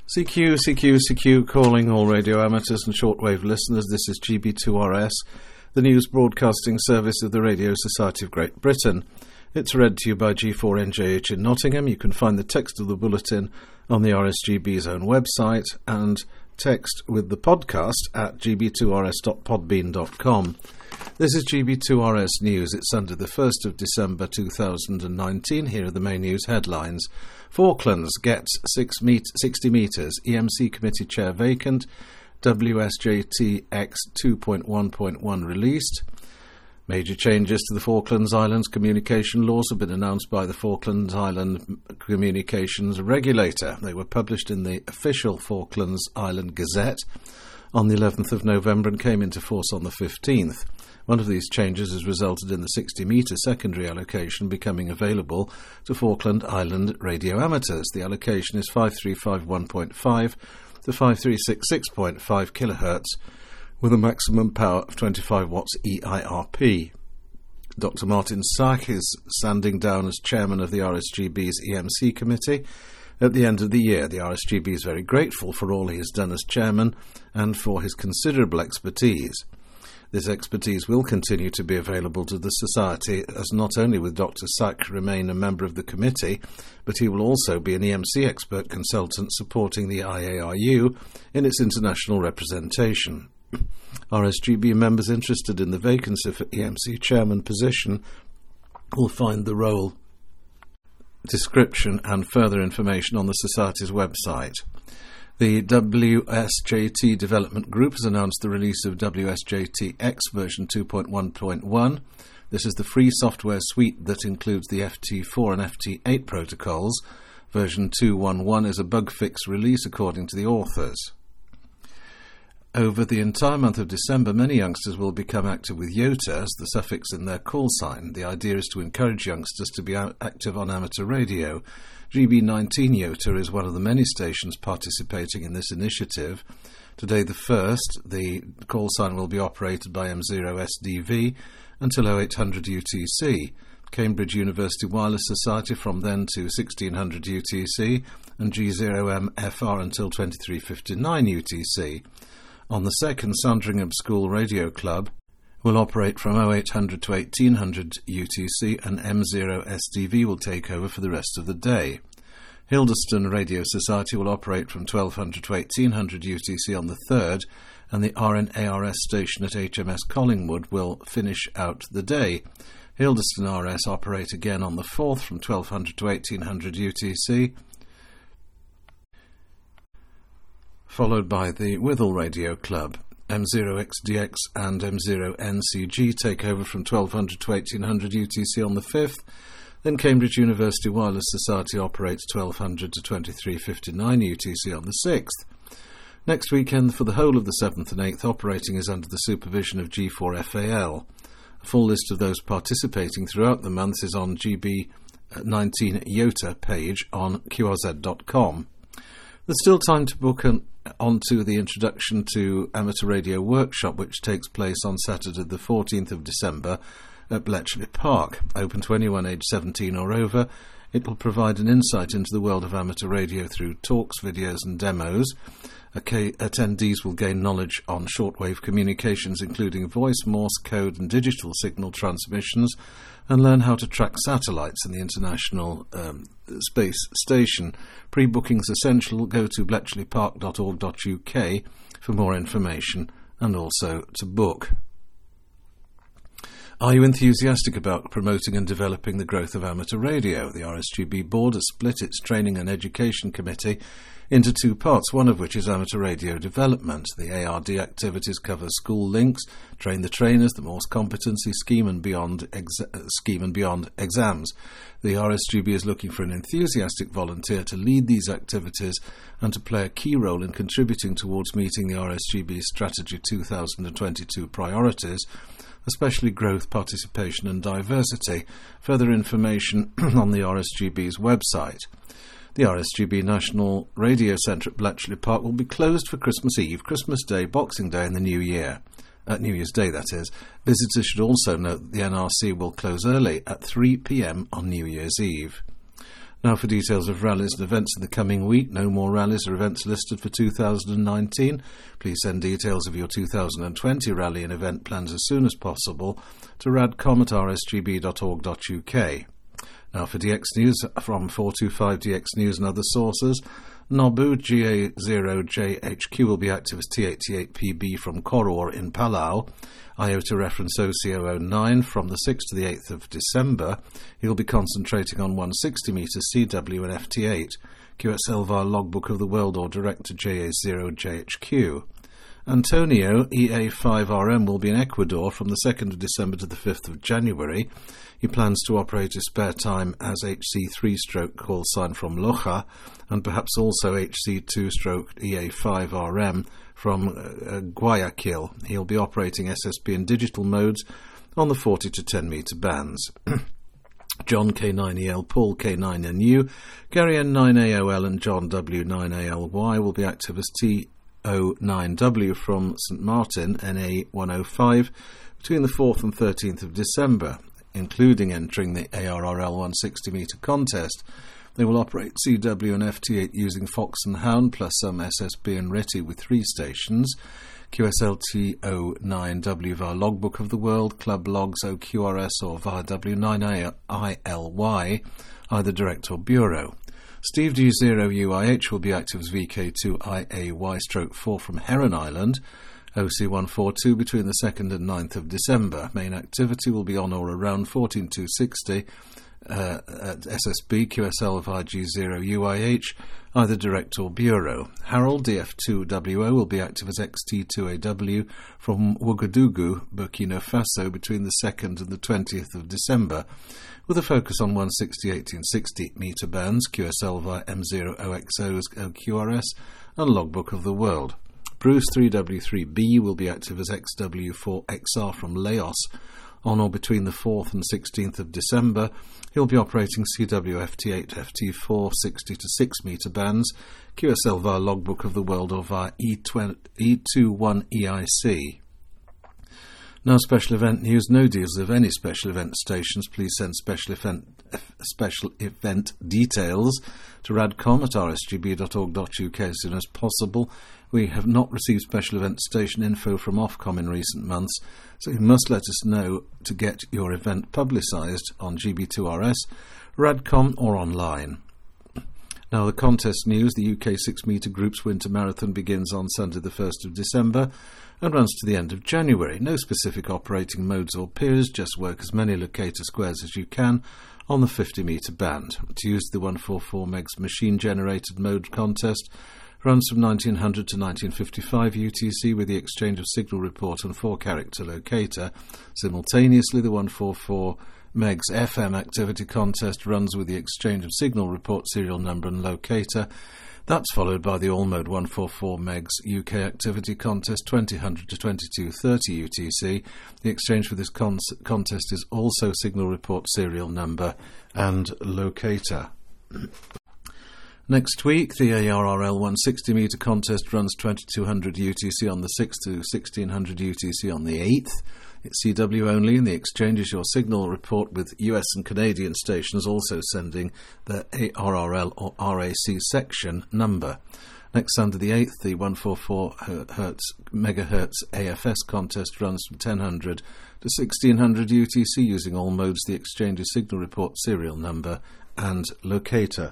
CQ, calling all radio amateurs and shortwave listeners. This is GB2RS, the news broadcasting service of the Radio Society of Great Britain. It's read to you by G4NJH in Nottingham. You can find the text of the bulletin on the RSGB's own website and text with the podcast at gb2rs.podbean.com. This is GB2RS News. It's Sunday the 1st of December 2019. Here are the main news headlines. Falklands gets 60 metres, EMC committee chair vacant, WSJT-X 2.1.1 released. Major changes to the Falklands Islands communication laws have been announced by the Falklands Island Communications Regulator. They were published in the official Falklands Island Gazette on the 11th of November and came into force on the 15th. One of these changes has resulted in the 60-metre secondary allocation becoming available to Falkland Island radio amateurs. The allocation is 5351.5 to 5366.5 kHz with a maximum power of 25 watts EIRP. Dr. Martin Sack is standing down as chairman of the RSGB's EMC committee. At the end of the year, the RSGB is very grateful for all he has done as chairman and for his considerable expertise. This expertise will continue to be available to the Society, as not only will Dr. Sack remain a member of the committee, but he will also be an EMC expert consultant supporting the IARU in its international representation. RSGB members interested in the vacancy for EMC chairman position will find the role description and further information on the Society's website. The WSJT Development Group has announced the release of WSJT-X version 2.1.1. This is the free software suite that includes the FT4 and FT8 protocols. Version 2.1.1 is a bug fix release according to the authors. Over the entire month of December, many youngsters will become active with YOTA as the suffix in their call sign. The idea is to encourage youngsters to be active on amateur radio. GB19 YOTA is one of the many stations participating in this initiative. Today the 1st, the call sign will be operated by M0SDV until 0800 UTC. Cambridge University Wireless Society from then to 1600 UTC and G0MFR until 2359 UTC. On the 2nd, Sandringham School Radio Club will operate from 0800 to 1800 UTC and M0SDV will take over for the rest of the day. Hildeston Radio Society will operate from 1200 to 1800 UTC on the 3rd and the RNARS station at HMS Collingwood will finish out the day. Hildeston RS operate again on the 4th from 1200 to 1800 UTC, followed by the Withell Radio Club. M0XDX and M0NCG take over from 1200 to 1800 UTC on the 5th. Then Cambridge University Wireless Society operates 1200 to 2359 UTC on the 6th. Next weekend, for the whole of the 7th and 8th, operating is under the supervision of G4FAL. A full list of those participating throughout the month is on GB19 YOTA page on QRZ.com. There's still time to book onto the Introduction to Amateur Radio workshop, which takes place on Saturday the 14th of December at Bletchley Park. Open to anyone aged 17 or over, it will provide an insight into the world of amateur radio through talks, videos and demos. Attendees will gain knowledge on shortwave communications, including voice, Morse code and digital signal transmissions, and learn how to track satellites in the International Space Station. Pre-booking's essential. Go to bletchleypark.org.uk for more information and also to book. Are you enthusiastic about promoting and developing the growth of amateur radio? The RSGB board has split its Training and Education Committee into two parts, one of which is amateur radio development. The ARD activities cover school links, train the trainers, the Morse competency scheme and beyond exams. The RSGB is looking for an enthusiastic volunteer to lead these activities and to play a key role in contributing towards meeting the RSGB Strategy 2022 priorities, especially growth, participation and diversity. Further information on the RSGB's website. The RSGB National Radio Centre at Bletchley Park will be closed for Christmas Eve, Christmas Day, Boxing Day and the New Year. New Year's Day, that is. Visitors should also note that the NRC will close early at 3 p.m. on New Year's Eve. Now for details of rallies and events in the coming week. No more rallies or events listed for 2019. Please send details of your 2020 rally and event plans as soon as possible to radcom@rsgb.org.uk. Now for DX News from 425 DX News and other sources. Nobu GA0JHQ will be active as T88PB from Koror in Palau. IOTA reference OC009 from the 6th to the 8th of December. He will be concentrating on 160 metres CW and FT8. QSL via Logbook of the World or direct to JA0JHQ. Antonio EA5RM will be in Ecuador from the 2nd of December to the 5th of January. He plans to operate his spare time as HC3 call sign from Loja and perhaps also HC2 EA5RM from Guayaquil. He'll be operating SSB in digital modes on the 40 to 10 metre bands. John K9EL, Paul K9NU, Gary N9AOL and John W9ALY will be active as T09W from St Martin, NA105, between the 4th and 13th of December, including entering the ARRL 160 metre contest. They will operate CW and FT8 using Fox and Hound plus some SSB and RETI with 3 stations. QSLT09W via Logbook of the World, Club Logs OQRS or via W9ILY, either direct or bureau. Steve G0UIH will be active as VK2IAY-4 from Heron Island, OC142 between the 2nd and 9th of December. Main activity will be on or around 14260 at SSB QSL via G0UIH, either direct or bureau. Harold DF2WO will be active as XT2AW from Ouagadougou, Burkina Faso between the 2nd and the 20th of December, with a focus on 160-1860 metre bands, QSL via M0OXO's OQRS and Logbook of the World. Bruce 3W3B will be active as XW4XR from Laos on or between the 4th and 16th of December. He'll be operating CWFT8, FT4, 60 to 6 metre bands, QSL via Logbook of the World or via E21EIC. Now special event news. No deals of any special event stations. Please send special event details to radcom@rsgb.org.uk as soon as possible. We have not received special event station info from Ofcom in recent months, so you must let us know to get your event publicised on GB2RS, Radcom or online. Now the contest news. The UK 6 metre Groups Winter Marathon begins on Sunday the 1st of December and runs to the end of January. No specific operating modes or piers, just work as many locator squares as you can on the 50 metre band. To use the 144 megs machine generated mode contest runs from 1900 to 1955 UTC with the exchange of signal report and 4-character locator. Simultaneously, the 144 megs FM activity contest runs with the exchange of signal report, serial number and locator. That's followed by the all-mode 144 megs UK activity contest 2000 to 2230 UTC. The exchange for this contest is also signal report, serial number and locator. Next week, the ARRL 160 metre contest runs 2200 UTC on the 6th to 1600 UTC on the 8th. It's CW only, and the exchange is your signal report with US and Canadian stations also sending the ARRL or RAC section number. Next Sunday the 8th, the 144 MHz AFS contest runs from 1000 to 1600 UTC using all modes. The exchange is signal report, serial number and locator.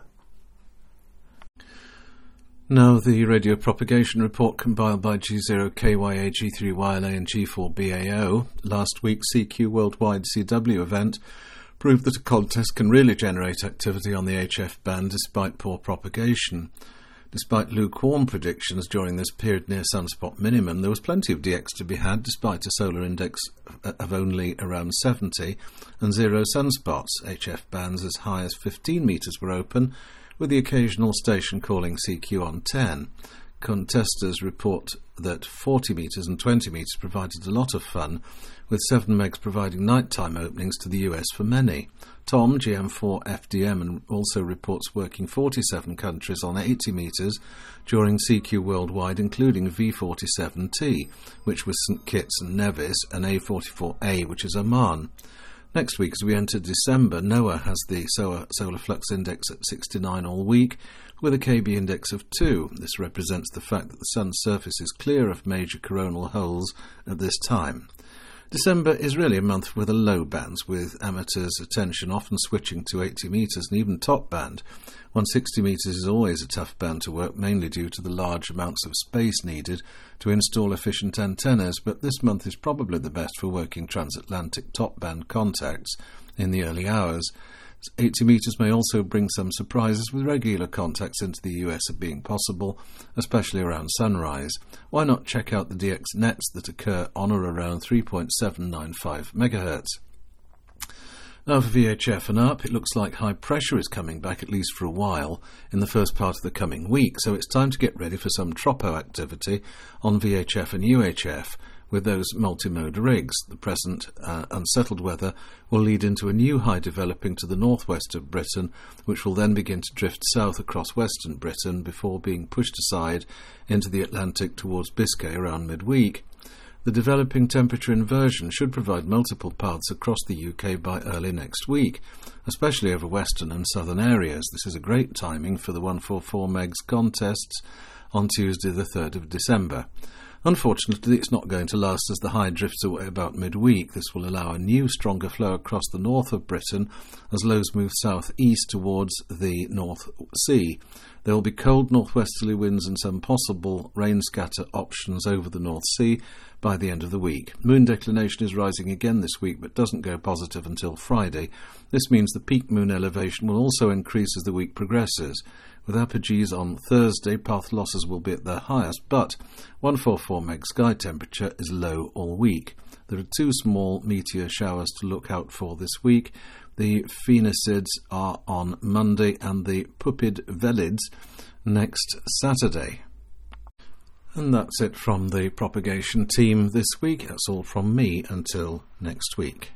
Now, the radio propagation report compiled by G0KYA, G3YLA and G4BAO. Last week's CQ Worldwide CW event proved that a contest can really generate activity on the HF band despite poor propagation. Despite lukewarm predictions during this period near sunspot minimum, there was plenty of DX to be had despite a solar index of only around 70 and 0 sunspots. HF bands as high as 15 metres were open, with the occasional station calling CQ on 10. Contesters report that 40 metres and 20 metres provided a lot of fun, with 7 megs providing nighttime openings to the US for many. Tom, GM4FDM, also reports working 47 countries on 80 metres during CQ Worldwide, including V47T, which was St Kitts and Nevis, and A44A, which is Oman. Next week, as we enter December, NOAA has the solar flux index at 69 all week, with a KB index of 2. This represents the fact that the sun's surface is clear of major coronal holes at this time. December is really a month with a low bands, with amateurs' attention often switching to 80 metres and even top band. 160 metres is always a tough band to work, mainly due to the large amounts of space needed to install efficient antennas, but this month is probably the best for working transatlantic top band contacts in the early hours. 80 metres may also bring some surprises, with regular contacts into the US being possible, especially around sunrise. Why not check out the DX nets that occur on or around 3.795 MHz? Now for VHF and up, it looks like high pressure is coming back, at least for a while, in the first part of the coming week, so it's time to get ready for some tropo activity on VHF and UHF with those multi-mode rigs. The present unsettled weather will lead into a new high developing to the northwest of Britain, which will then begin to drift south across western Britain before being pushed aside into the Atlantic towards Biscay around midweek. The developing temperature inversion should provide multiple paths across the UK by early next week, especially over western and southern areas. This is a great timing for the 144 megs contests on Tuesday the 3rd of December. Unfortunately, it's not going to last as the high drifts away about midweek. This will allow a new, stronger flow across the north of Britain as lows move south-east towards the North Sea. There will be cold northwesterly winds and some possible rain scatter options over the North Sea by the end of the week. Moon declination is rising again this week, but doesn't go positive until Friday. This means the peak moon elevation will also increase as the week progresses. With apogees on Thursday, path losses will be at their highest, but 144 meg sky temperature is low all week. There are 2 small meteor showers to look out for this week. The Phoenicids are on Monday and the Pupid Velids next Saturday. And that's it from the propagation team this week. That's all from me until next week.